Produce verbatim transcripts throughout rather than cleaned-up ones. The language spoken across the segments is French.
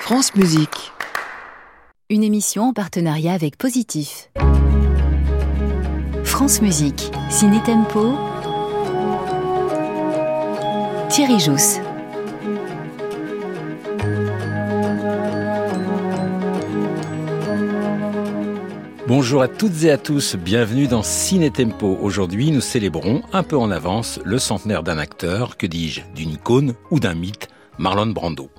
France Musique. Une émission en partenariat avec Positif. France Musique, Ciné Tempo, Thierry Jousse. Bonjour à toutes et à tous, bienvenue dans Ciné Tempo. Aujourd'hui, nous célébrons un peu en avance le centenaire d'un acteur, que dis-je, d'une icône ou d'un mythe, Marlon Brando.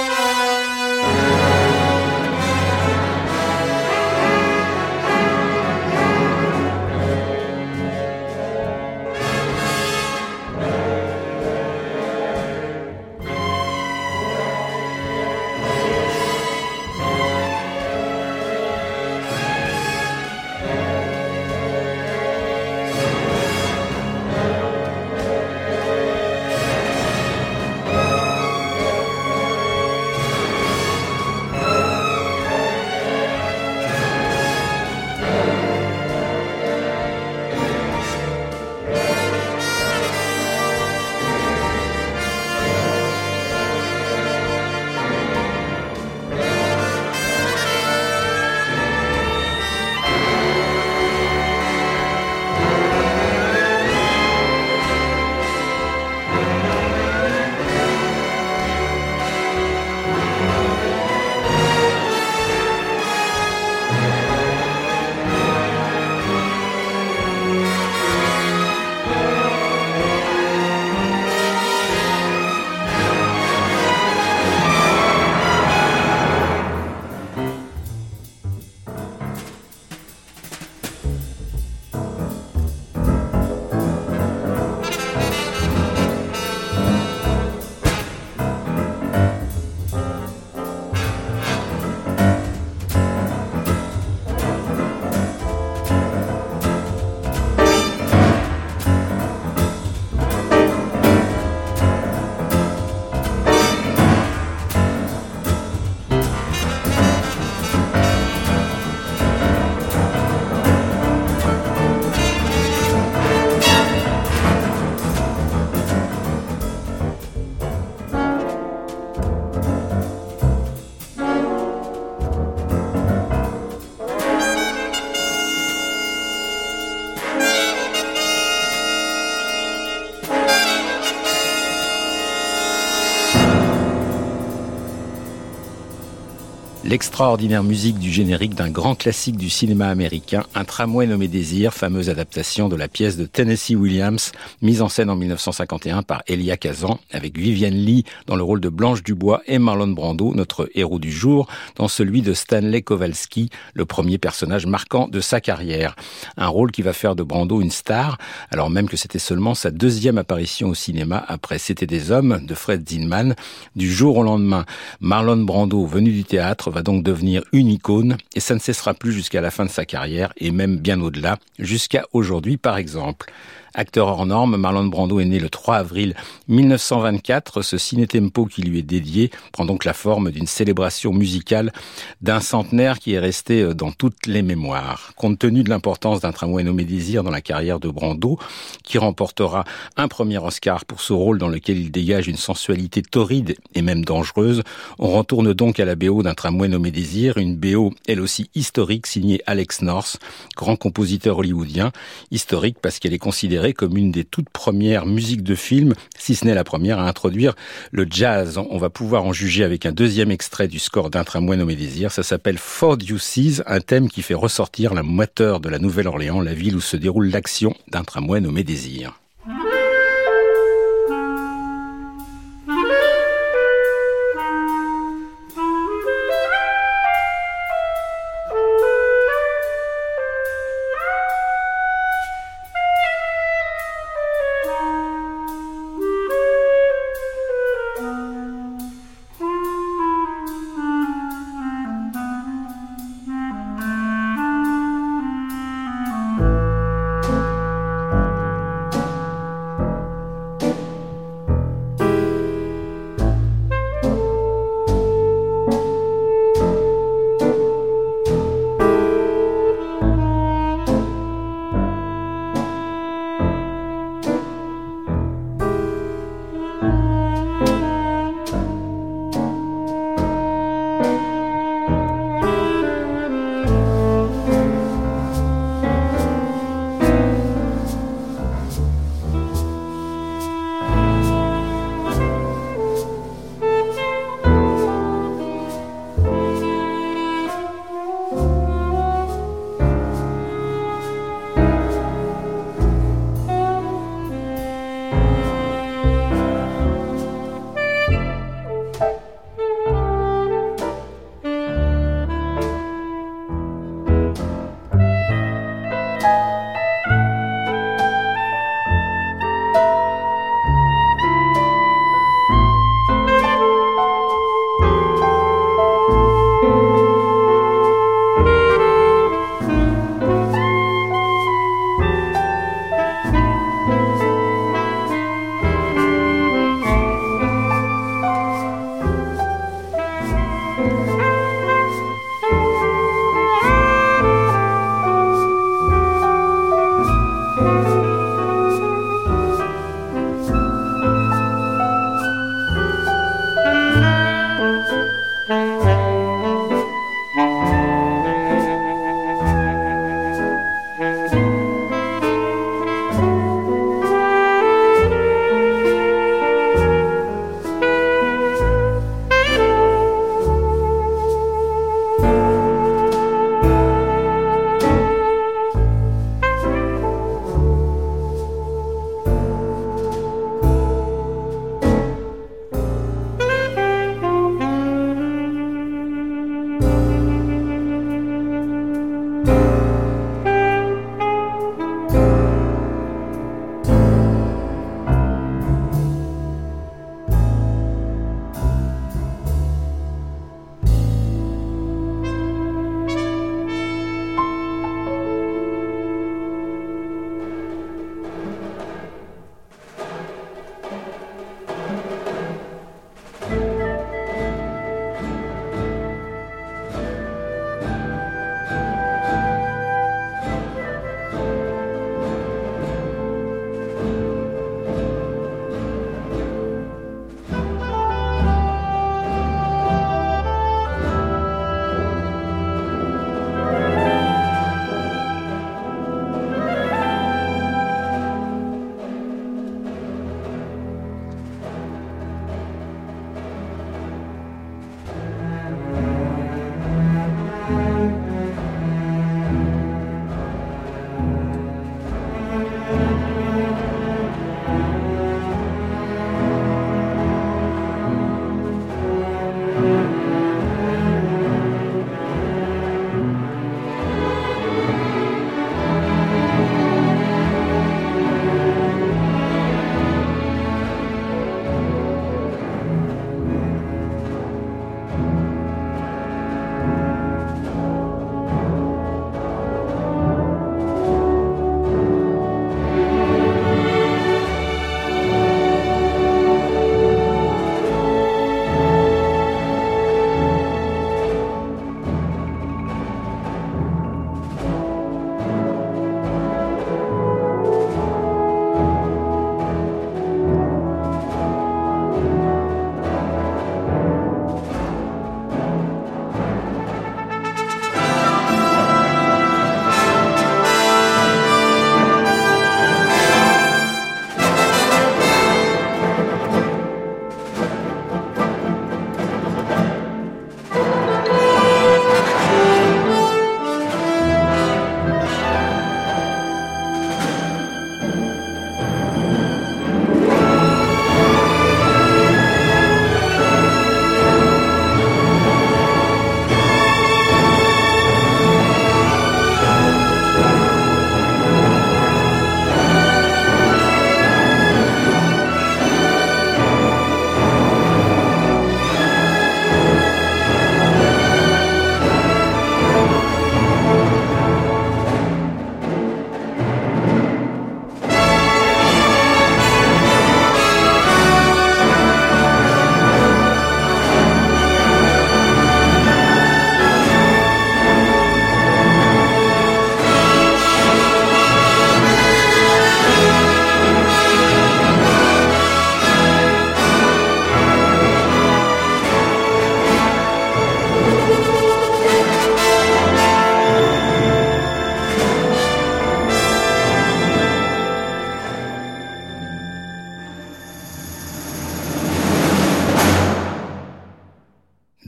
L'extraordinaire musique du générique d'un grand classique du cinéma américain, Un tramway nommé Désir, fameuse adaptation de la pièce de Tennessee Williams, mise en scène en mille neuf cent cinquante et un par Elia Kazan, avec Vivien Leigh dans le rôle de Blanche Dubois et Marlon Brando, notre héros du jour, dans celui de Stanley Kowalski, le premier personnage marquant de sa carrière. Un rôle qui va faire de Brando une star, alors même que c'était seulement sa deuxième apparition au cinéma après C'était des hommes de Fred Zinman. Du jour au lendemain, Marlon Brando, venu du théâtre, va donc devenir une icône, et ça ne cessera plus jusqu'à la fin de sa carrière, et même bien au-delà, jusqu'à aujourd'hui par exemple. Acteur hors norme, Marlon Brando est né le trois avril mille neuf cent vingt-quatre. Ce ciné-tempo qui lui est dédié prend donc la forme d'une célébration musicale d'un centenaire qui est resté dans toutes les mémoires. Compte tenu de l'importance d'Un tramway nommé Désir dans la carrière de Brando, qui remportera un premier Oscar pour ce rôle dans lequel il dégage une sensualité torride et même dangereuse, on retourne donc à la B O d'Un tramway nommé Désir, une B O elle aussi historique signée Alex North, grand compositeur hollywoodien. Historique parce qu'elle est considérée comme une des toutes premières musiques de film, si ce n'est la première à introduire le jazz. On va pouvoir en juger avec un deuxième extrait du score d'Un tramway nommé Désir. Ça s'appelle Four Deuces, un thème qui fait ressortir la moiteur de la Nouvelle-Orléans, la ville où se déroule l'action d'Un tramway nommé Désir.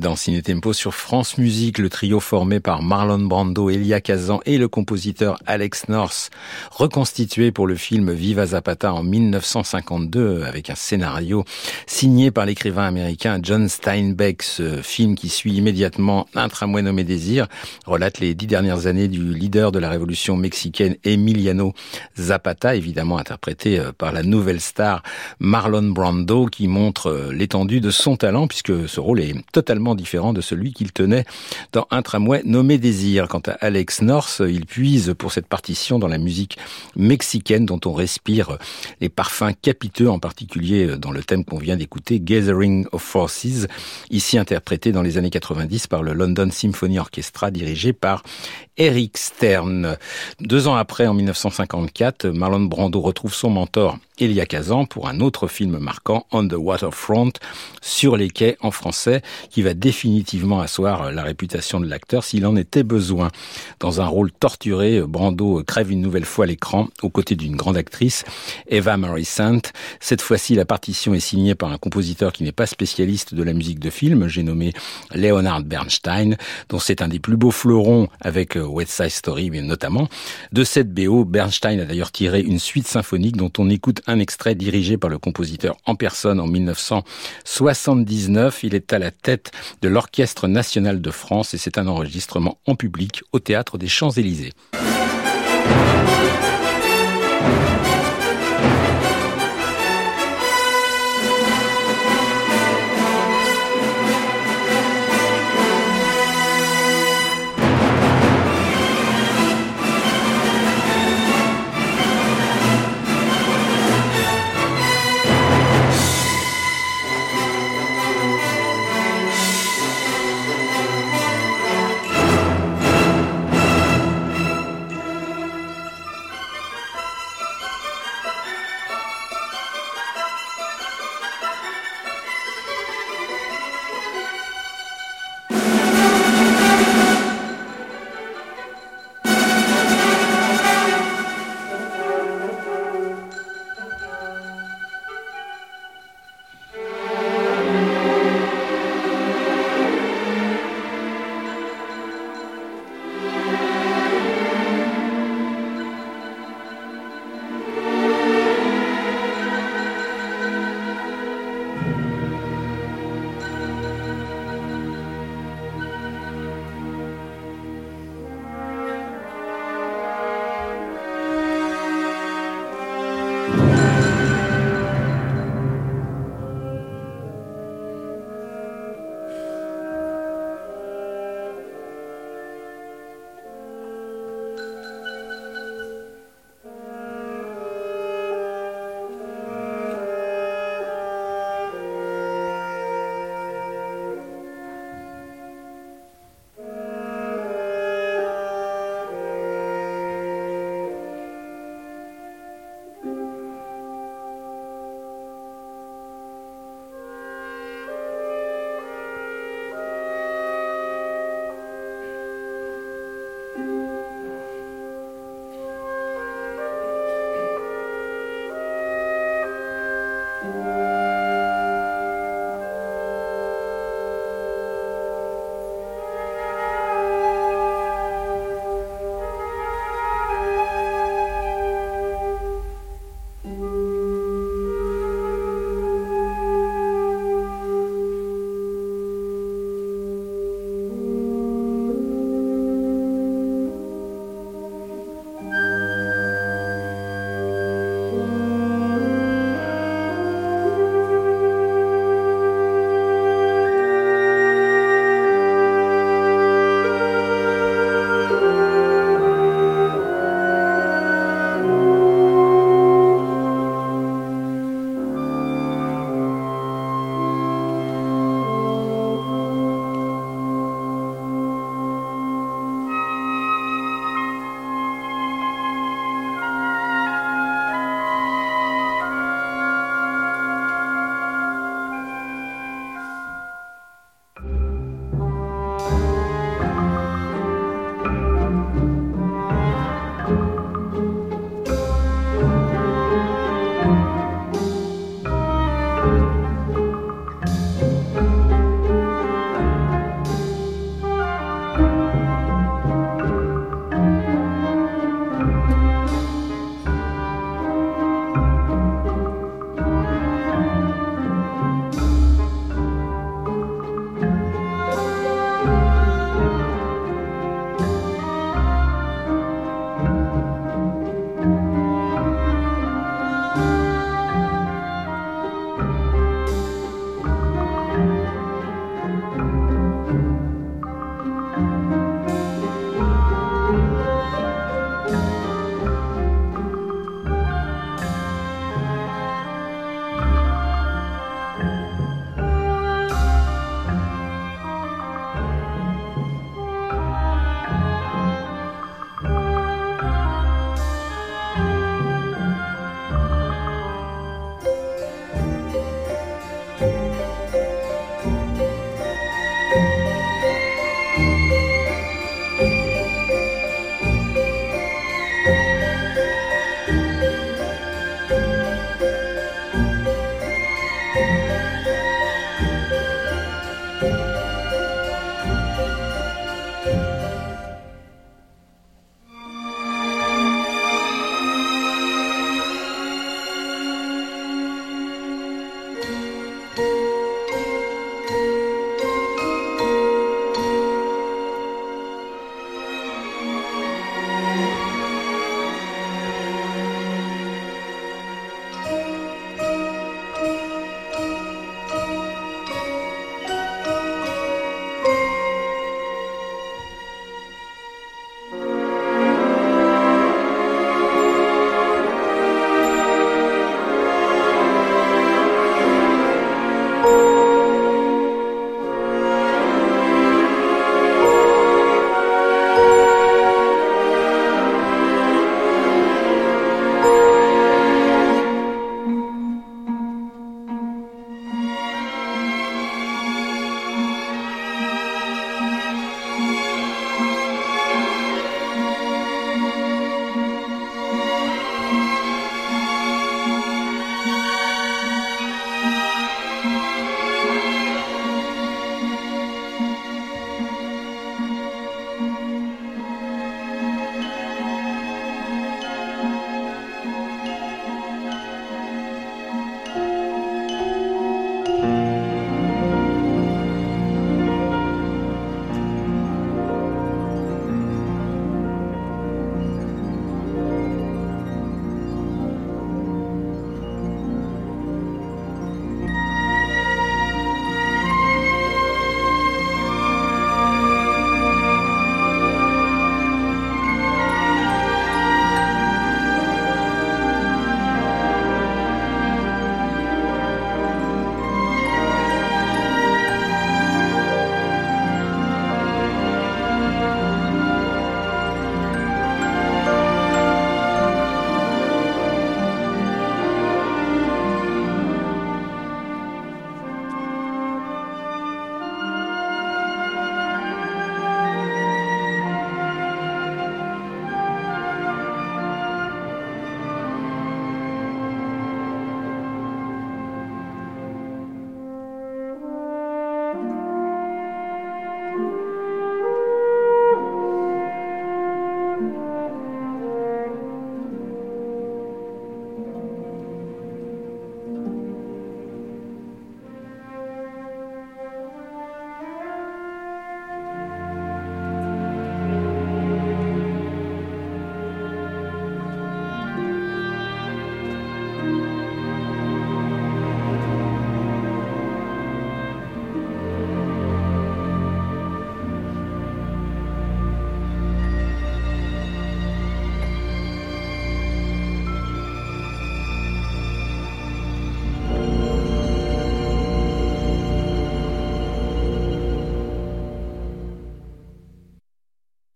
dans Ciné Tempo sur France Musique. Le trio formé par Marlon Brando, Elia Kazan et le compositeur Alex North, reconstitué pour le film Viva Zapata en mille neuf cent cinquante-deux avec un scénario signé par l'écrivain américain John Steinbeck. Ce film qui suit immédiatement Un tramway nommé Désir relate les dix dernières années du leader de la révolution mexicaine Emiliano Zapata, évidemment interprété par la nouvelle star Marlon Brando, qui montre l'étendue de son talent puisque ce rôle est totalement différent de celui qu'il tenait dans Un tramway nommé Désir. Quant à Alex North, il puise pour cette partition dans la musique mexicaine dont on respire les parfums capiteux, en particulier dans le thème qu'on vient d'écouter, Gathering of Forces, ici interprété dans les années quatre-vingt-dix par le London Symphony Orchestra dirigé par Eric Stern. Deux ans après, en mille neuf cent cinquante-quatre, Marlon Brando retrouve son mentor Elia Kazan pour un autre film marquant, On the Waterfront, sur les quais en français, qui va définitivement asseoir la réputation de l'acteur s'il en était besoin. Dans un rôle torturé, Brando crève une nouvelle fois l'écran aux côtés d'une grande actrice, Eva Marie Saint. Cette fois-ci, la partition est signée par un compositeur qui n'est pas spécialiste de la musique de film, j'ai nommé Leonard Bernstein, dont c'est un des plus beaux fleurons avec West Side Story, mais notamment. De cette B O, Bernstein a d'ailleurs tiré une suite symphonique dont on écoute un extrait dirigé par le compositeur en personne en mille neuf cent soixante-dix-neuf. Il est à la tête de l'Orchestre national de France et c'est un enregistrement en public au Théâtre des Champs-Élysées.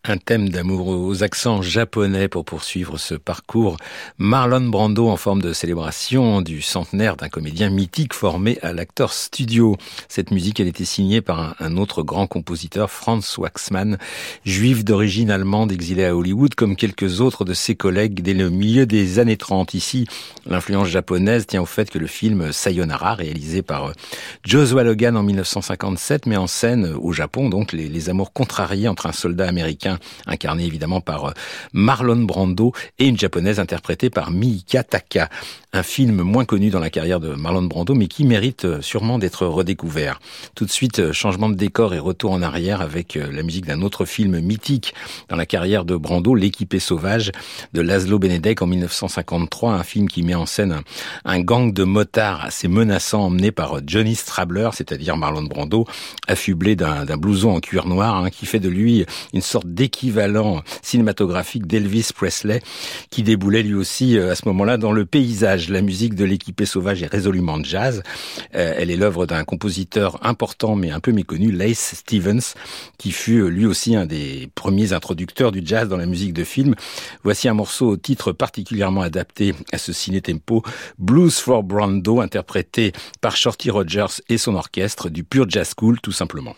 Un thème d'amour aux accents japonais pour poursuivre ce parcours. Marlon Brando en forme de célébration du centenaire d'un comédien mythique formé à l'Actors Studio. Cette musique, elle était signée par un, un autre grand compositeur, Franz Waxman, juif d'origine allemande exilé à Hollywood, comme quelques autres de ses collègues dès le milieu des années trente. Ici, l'influence japonaise tient au fait que le film Sayonara, réalisé par Joshua Logan en mille neuf cent cinquante-sept, met en scène au Japon donc les, les amours contrariés entre un soldat américain incarné évidemment par Marlon Brando et une japonaise interprétée par Miika Taka. Un film moins connu dans la carrière de Marlon Brando, mais qui mérite sûrement d'être redécouvert. Tout de suite, changement de décor et retour en arrière avec la musique d'un autre film mythique dans la carrière de Brando, L'équipé sauvage de Laszlo Benedek en mille neuf cent cinquante-trois, un film qui met en scène un, un gang de motards assez menaçant emmené par Johnny Strabler, c'est-à-dire Marlon Brando, affublé d'un, d'un blouson en cuir noir, hein, qui fait de lui une sorte d'équivalent cinématographique d'Elvis Presley, qui déboulait lui aussi à ce moment-là dans le paysage. La musique de L'équipé sauvage est résolument jazz. Euh, elle est l'œuvre d'un compositeur important mais un peu méconnu, Lace Stevens, qui fut lui aussi un des premiers introducteurs du jazz dans la musique de film. Voici un morceau au titre particulièrement adapté à ce ciné-tempo, Blues for Brando, interprété par Shorty Rogers et son orchestre, du pur jazz cool tout simplement.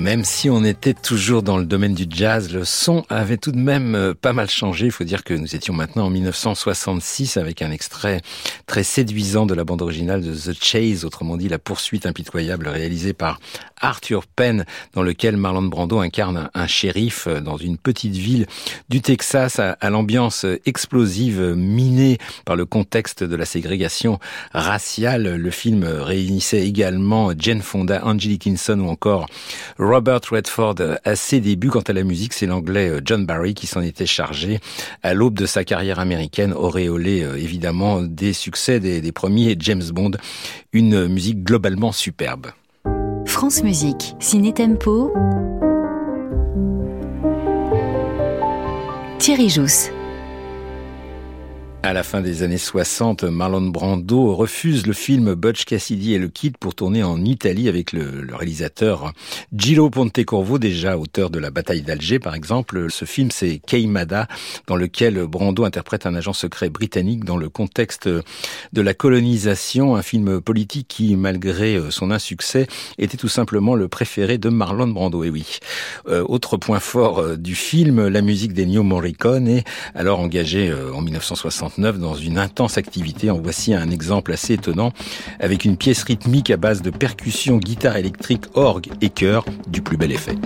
Même si on était toujours dans le domaine du jazz, le son avait tout de même pas mal changé. Il faut dire que nous étions maintenant en mille neuf cent soixante-six avec un extrait très séduisant de la bande originale de The Chase, autrement dit la poursuite impitoyable réalisée par Arthur Penn, dans lequel Marlon Brando incarne un shérif dans une petite ville du Texas à, à l'ambiance explosive minée par le contexte de la ségrégation raciale. Le film réunissait également Jane Fonda, Angelique Kidson ou encore Robert Redford à ses débuts. Quant à la musique, c'est l'anglais John Barry qui s'en était chargé à l'aube de sa carrière américaine, auréolée évidemment des succès des, des premiers James Bond. Une musique globalement superbe. France Musique, Ciné Tempo, Thierry Jousse. À la fin des années soixante, Marlon Brando refuse le film Butch Cassidy et le Kid pour tourner en Italie avec le, le réalisateur Gillo Pontecorvo, déjà auteur de La Bataille d'Alger par exemple. Ce film, c'est Queimada, dans lequel Brando interprète un agent secret britannique dans le contexte de la colonisation, un film politique qui, malgré son insuccès, était tout simplement le préféré de Marlon Brando. Et oui, euh, autre point fort du film, la musique d'Ennio Morricone, alors engagé en mille neuf cent soixante-neuf dans une intense activité. En voici un exemple assez étonnant avec une pièce rythmique à base de percussions, guitare électrique, orgue et chœur du plus bel effet.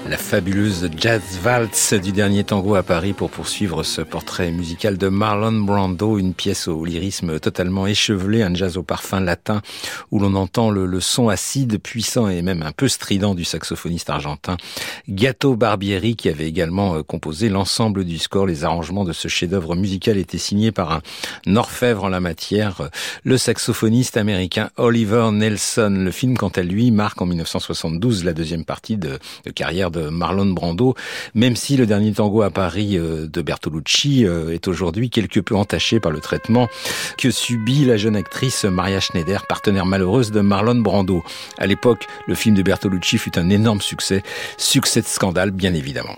La fabuleuse jazz waltz du dernier tango à Paris pour poursuivre ce portrait musical de Marlon Brando, une pièce au lyrisme totalement échevelé, un jazz au parfum latin où l'on entend le, le son acide, puissant et même un peu strident du saxophoniste argentin Gato Barbieri, qui avait également composé l'ensemble du score. Les arrangements de ce chef-d'œuvre musical étaient signés par un orfèvre en la matière, le saxophoniste américain Oliver Nelson. Le film, quant à lui, marque en mille neuf cent soixante-douze la deuxième partie de, de carrière de Marlon Brando, même si le dernier tango à Paris de Bertolucci est aujourd'hui quelque peu entaché par le traitement que subit la jeune actrice Maria Schneider, partenaire malheureuse de Marlon Brando. À l'époque, le film de Bertolucci fut un énorme succès, succès de scandale bien évidemment.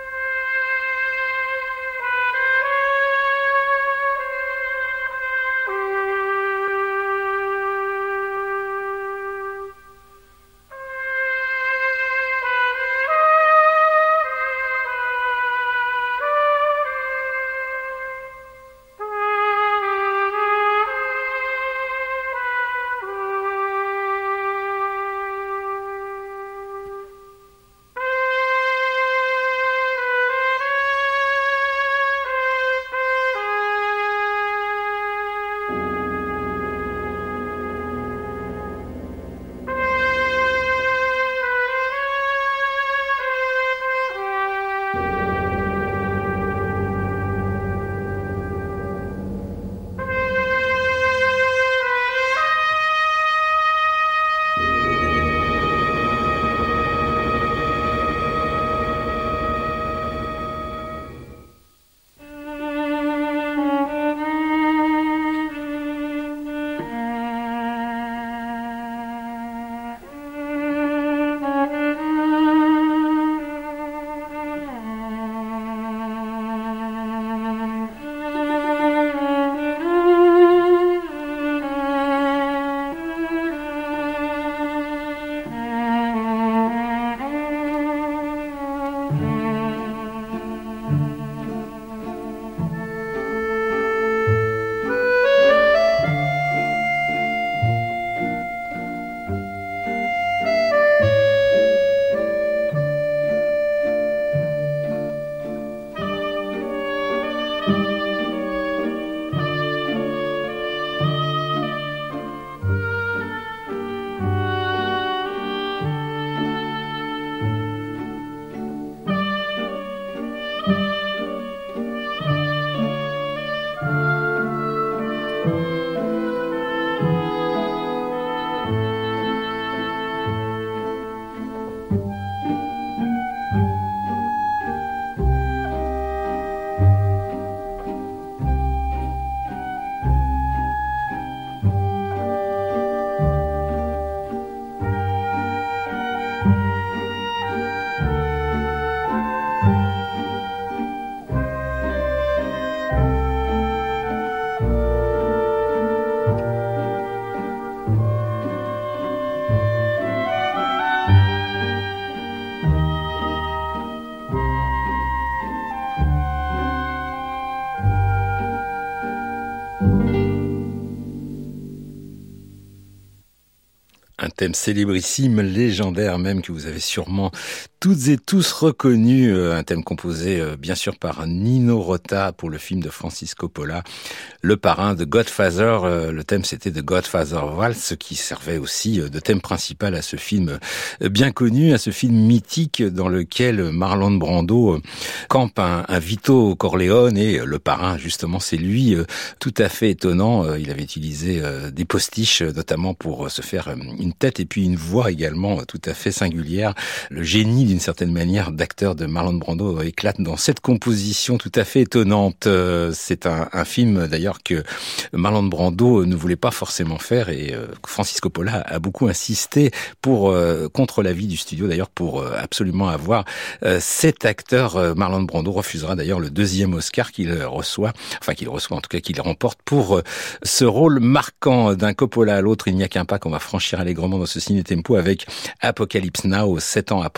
Un thème célébrissime, légendaire même, que vous avez sûrement toutes et tous reconnu, un thème composé bien sûr par Nino Rota pour le film de Francis Coppola, Le Parrain de Godfather. Le thème c'était de Godfather Waltz, qui servait aussi de thème principal à ce film bien connu, à ce film mythique dans lequel Marlon Brando campe un, un Vito Corleone, et le parrain justement c'est lui, tout à fait étonnant. Il avait utilisé des postiches notamment pour se faire une tête et puis une voix également tout à fait singulière. Le génie d'une certaine manière d'acteur de Marlon Brando éclate dans cette composition tout à fait étonnante. C'est un, un film d'ailleurs que Marlon Brando ne voulait pas forcément faire, et Francis Coppola a beaucoup insisté pour contre l'avis du studio d'ailleurs pour absolument avoir cet acteur. Marlon Brando refusera d'ailleurs le deuxième Oscar qu'il reçoit, enfin qu'il reçoit en tout cas qu'il remporte pour ce rôle marquant. D'un Coppola à l'autre, il n'y a qu'un pas qu'on va franchir allègrement dans ce ciné tempo avec Apocalypse Now, sept ans après Le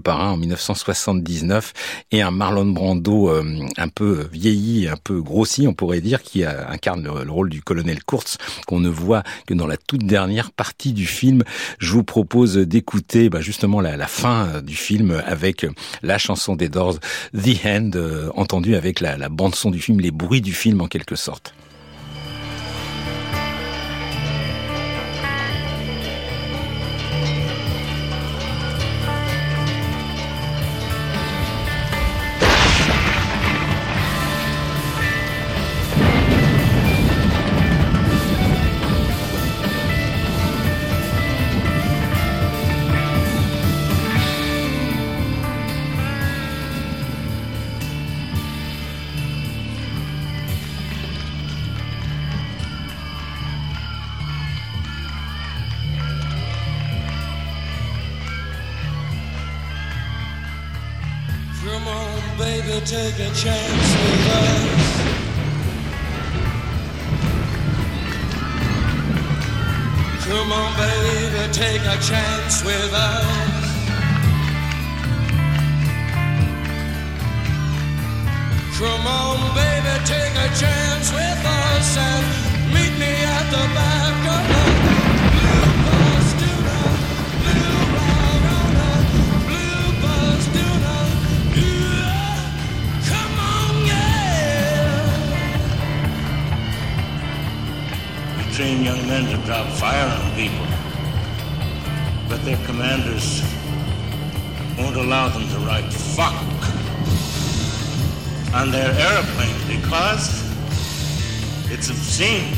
par un en mille neuf cent soixante-dix-neuf et un Marlon Brando euh, un peu vieilli, un peu grossi, on pourrait dire, qui a, incarne le, le rôle du colonel Kurtz, qu'on ne voit que dans la toute dernière partie du film. Je vous propose d'écouter bah, justement la, la fin du film avec la chanson des Doors, The End, euh, entendue avec la, la bande-son du film, les bruits du film en quelque sorte. Come on, baby, take a chance with us. Come on, baby, take a chance with us. Come on, baby, take a chance with us and meet me at the back of the Blue Bus Tuna, Blue Bus Blue Bus Tuna. Come on, yeah. We train young men to drop fire on people, but their commanders won't allow them to write fuck on their airplanes because it's obscene.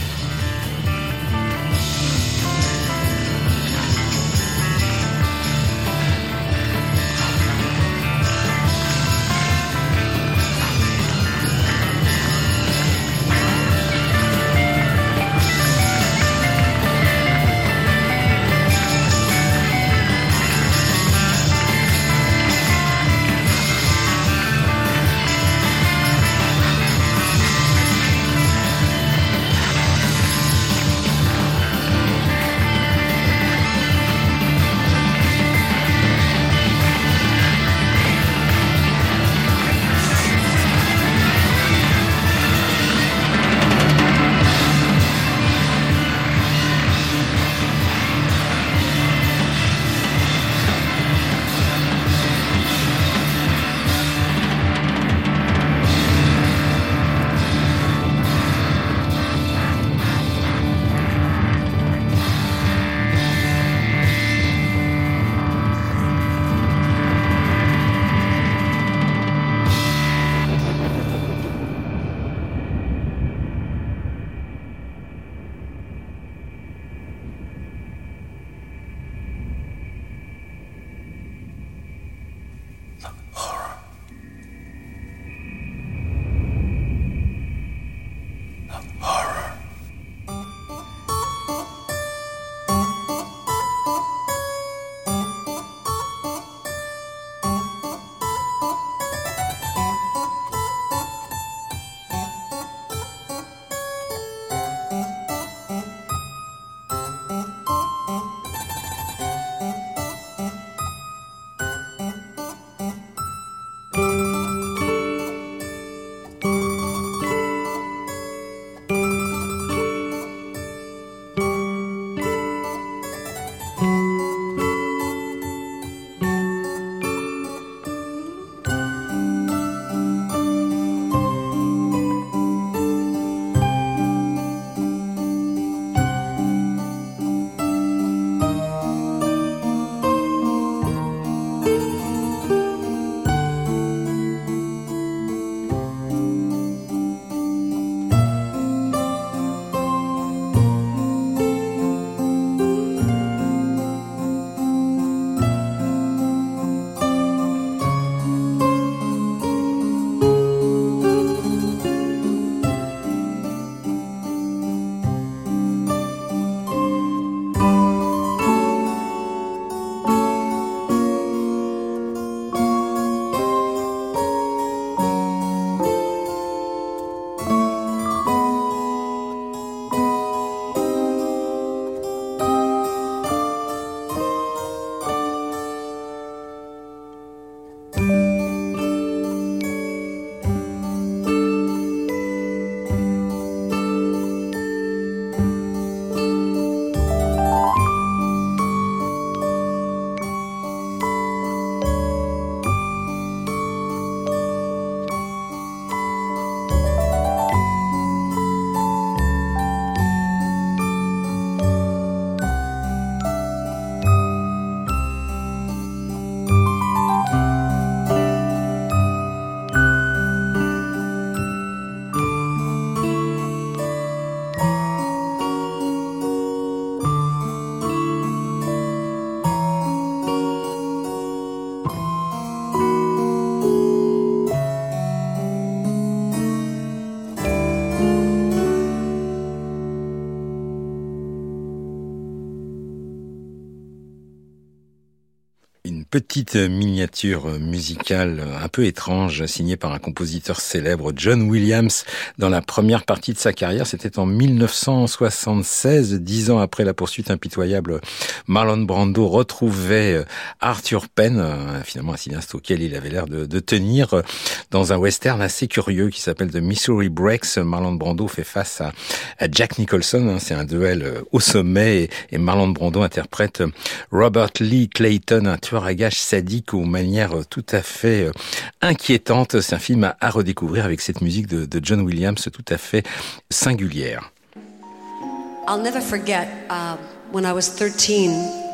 petite miniature musicale un peu étrange signée par un compositeur célèbre, John Williams, dans la première partie de sa carrière. C'était en mille neuf cent soixante-seize, dix ans après la poursuite impitoyable. Marlon Brando retrouvait Arthur Penn, finalement un cinéaste auquel il avait l'air de, de tenir, dans un western assez curieux qui s'appelle The Missouri Breaks. Marlon Brando fait face à, à Jack Nicholson. C'est un duel au sommet et, et Marlon Brando interprète Robert Lee Clayton, un tueur à gages sadique aux manières tout à fait inquiétantes. C'est un film à, à redécouvrir avec cette musique de, de John Williams tout à fait singulière. I'll never forget uh, when I was thirteen.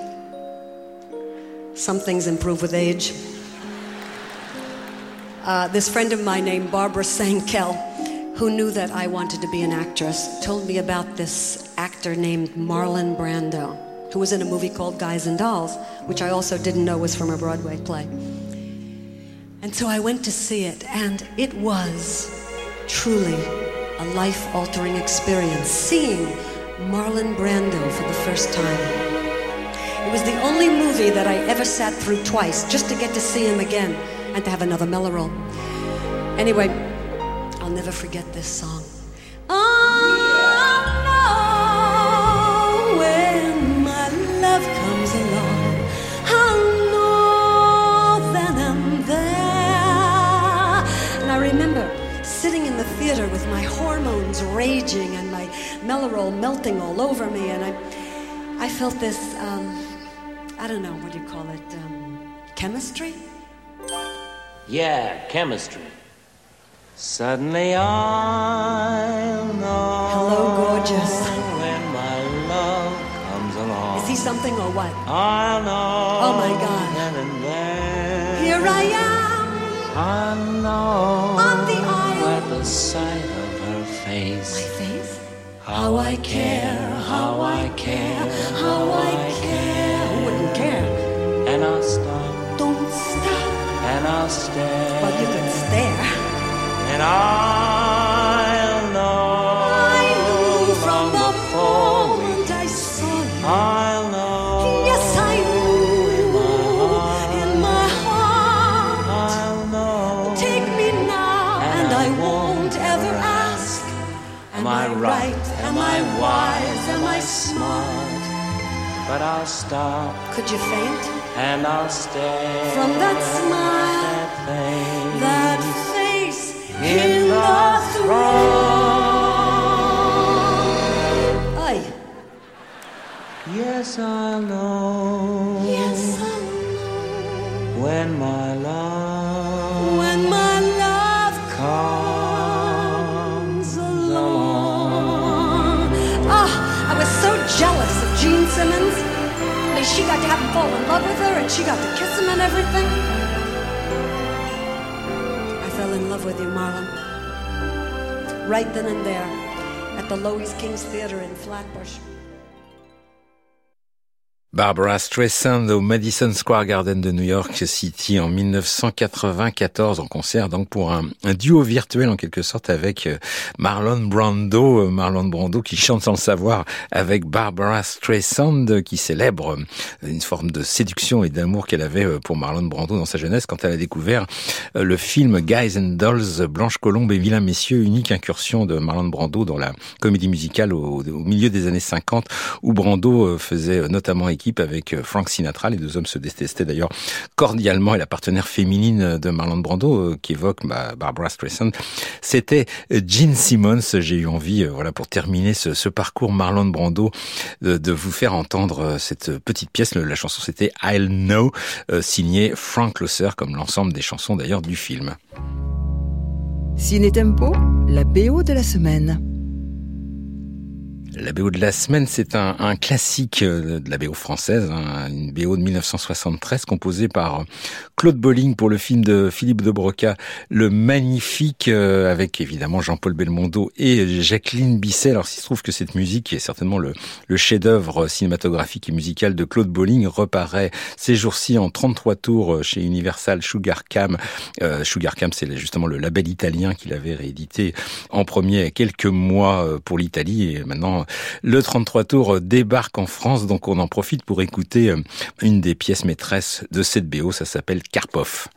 Some things improve with age. Uh, this friend of mine named Barbara Sankel, who knew that I wanted to be an actress, told me about this actor named Marlon Brando, who was in a movie called Guys and Dolls, which I also didn't know was from a Broadway play. And so I went to see it, and it was truly a life-altering experience, seeing Marlon Brando for the first time. It was the only movie that I ever sat through twice, just to get to see him again, and to have another Mellow role. Anyway, I'll never forget this song. Oh, no, when my love comes along, I'll know then and there. And I remember sitting in the theater with my hormones raging and my Mellow melting all over me, and I, I felt this, um, I don't know, what do you call it, um, chemistry? Yeah, chemistry. Suddenly I'll know. Hello, gorgeous. When my love comes along. Is he something or what? I'll know. Oh my God. Then and there. Here I am. I know. On the aisle. At the sight of her face. My face? How I care, how I care, How I care. Who wouldn't care? And I'll stop. Don't stop. And I'll stare. Well, you could stare. And I'll know. I knew from the before we moment I saw you. I'll know. Yes, I knew. In my heart. I'll know. Take me now, and, and I won't ever ask. Am I right? Am I wise? Am I smart? But I'll stop. Could you faint? And I'll stare. From that smile. That face. That face. In, in the, the throne. Aye. Yes, I know. Yes, I know. When my love. When my love comes along. Ah, I was so jealous of Gene Simmons. I mean, she got to have him fall in love with her, and she got to kiss him and everything. I fell in love with you, Marlon. Right then and there, at the Loew's King's Theatre in Flatbush. Barbara Streisand au Madison Square Garden de New York City en mille neuf cent quatre-vingt-quatorze en concert donc pour un, un duo virtuel en quelque sorte avec Marlon Brando, Marlon Brando qui chante sans le savoir avec Barbara Streisand qui célèbre une forme de séduction et d'amour qu'elle avait pour Marlon Brando dans sa jeunesse quand elle a découvert le film Guys and Dolls, Blanche Colombe et Vilains Messieurs, unique incursion de Marlon Brando dans la comédie musicale au, au milieu des années cinquante où Brando faisait notamment équipe avec Frank Sinatra. Les deux hommes se détestaient d'ailleurs cordialement et la partenaire féminine de Marlon Brando euh, qui évoque bah, Barbara Streisand, c'était Gene Simmons. J'ai eu envie, euh, voilà, pour terminer ce, ce parcours Marlon Brando, de, de vous faire entendre euh, cette petite pièce. La chanson c'était I'll Know, euh, signée Frank Loesser, comme l'ensemble des chansons d'ailleurs du film. Ciné Tempo, la B O de la semaine. La B O de la semaine, c'est un, un classique de la B O française, hein, une B O de mille neuf cent soixante-treize composée par Claude Bolling pour le film de Philippe de Broca, Le Magnifique, euh, avec évidemment Jean-Paul Belmondo et Jacqueline Bisset. Alors s'il se trouve que cette musique, qui est certainement le, le chef-d'œuvre cinématographique et musical de Claude Bolling, reparaît ces jours-ci en trente-trois tours chez Universal Sugar Cam. Euh, Sugar Cam, c'est justement le label italien qu'il avait réédité en premier quelques mois pour l'Italie, et maintenant novembre, le trente-trois tours débarque en France, donc on en profite pour écouter une des pièces maîtresses de cette B O, ça s'appelle Karpov.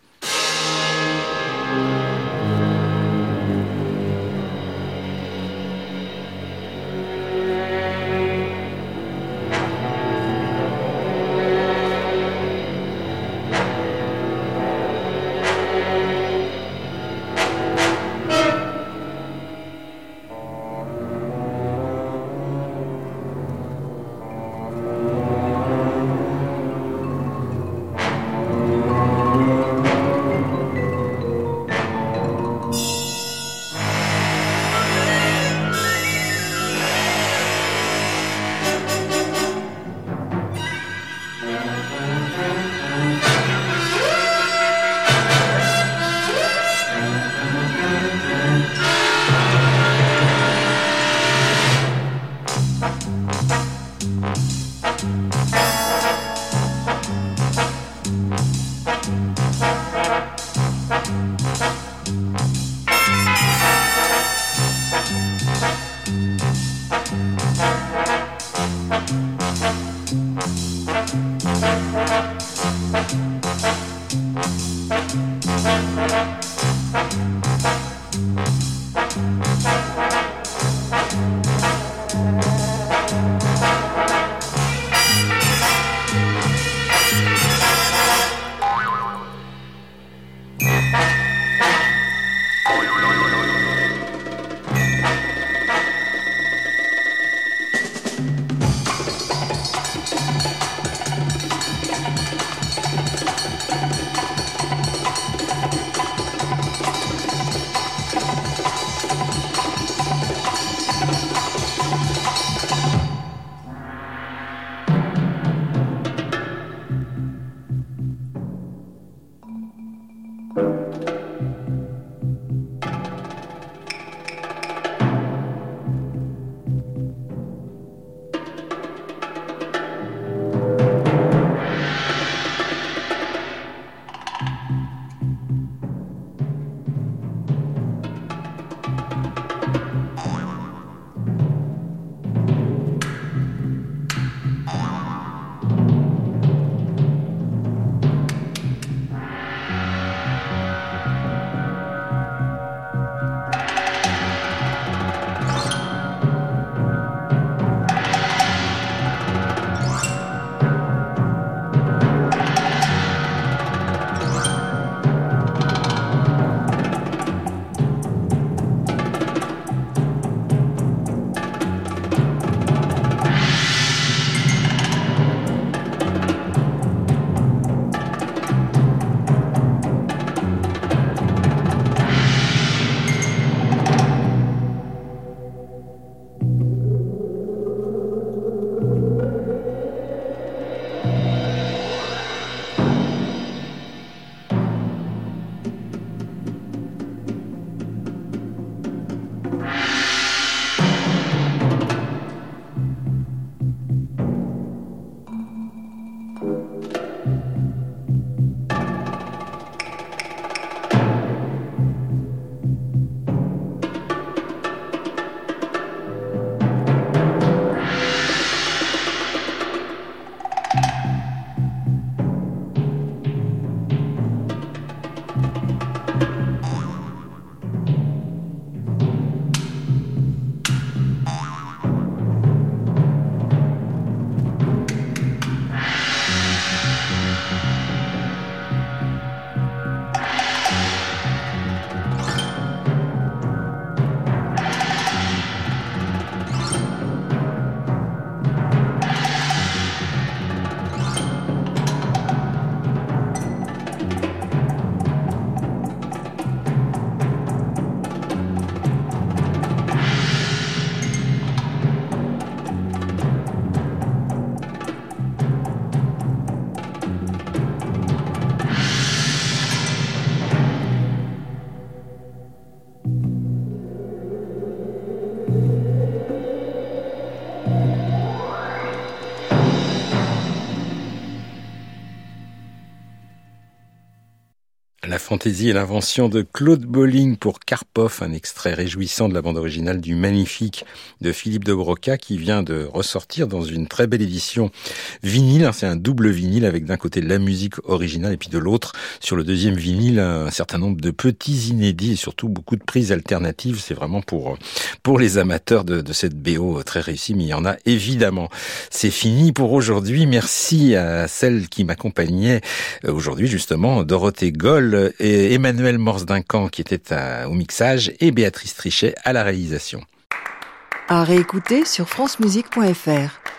fantaisie et l'invention de Claude Bolling pour Karpov, un extrait réjouissant de la bande originale du Magnifique de Philippe de Broca qui vient de ressortir dans une très belle édition vinyle. C'est un double vinyle avec d'un côté la musique originale et puis de l'autre, sur le deuxième vinyle, un certain nombre de petits inédits et surtout beaucoup de prises alternatives. C'est vraiment pour, pour les amateurs de, de cette B O très réussie, mais il y en a évidemment. C'est fini pour aujourd'hui. Merci à celle qui m'accompagnait aujourd'hui justement, Dorothée Goll et Emmanuel Morse-Duncan qui était à, au mixage et Béatrice Trichet à la réalisation. À réécouter sur francemusique point f r.